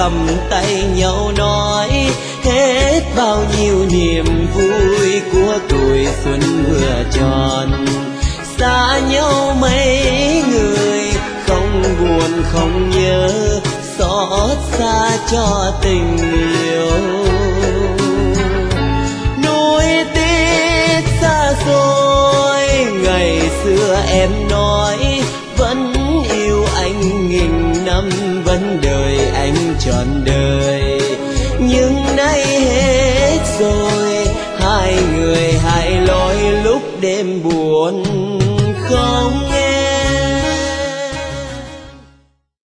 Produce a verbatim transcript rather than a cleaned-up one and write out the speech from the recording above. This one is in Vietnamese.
cầm tay nhau nói hết bao nhiêu niềm vui của tuổi xuân vừa tròn. Xa nhau mấy người không buồn không nhớ, xót xa cho tình yêu. Nuối tiếc xa xôi ngày xưa em nói vẫn yêu anh nghìn năm, vẫn đợi anh trọn đời. Nhưng nay hết rồi, hai người hai lối lúc đêm buồn không nghe.